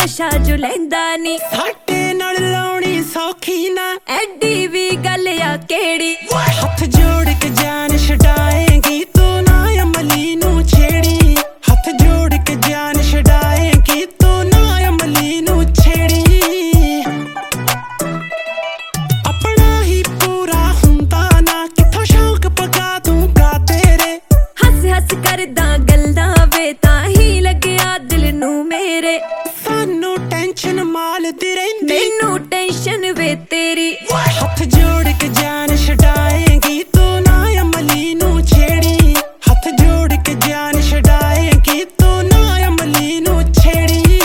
नशा जो लैंदा नी साडे नाल लाउणी सौखी ना एडी भी गल या केड़ी हथ जोड़ के जान छड़ाएगी तू ना अमली नू छेड़ी हथ जोड़ के जान छड़ाएगी तू ना अमली नू छेड़ी अपना ही पूरा हुंदा ना किथों शौक पका दूंगा तेरे हस हस करदा गल्लां वे ताही लग्या दिल नू मेरे सानू टेंशन माल दी रहिंदी मैनू टेंशन वे तेरी हथ जोड़ के जान छड़ाएगी तू ना अमली नू छेड़ी हथ जोड़ के जान छड़ाएगी तू ना अमली नू छेड़ी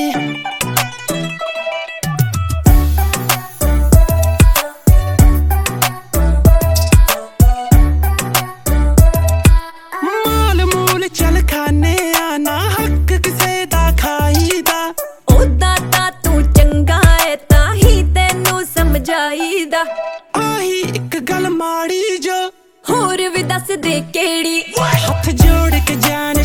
माल मूल चल खाने आना हक किसे दा खाईदा ओदा तां तू चंगा है ताही तैनू समझाईदा आही एक गल माड़ी जो होर भी दस दे केड़ी हथ जोड़ के जान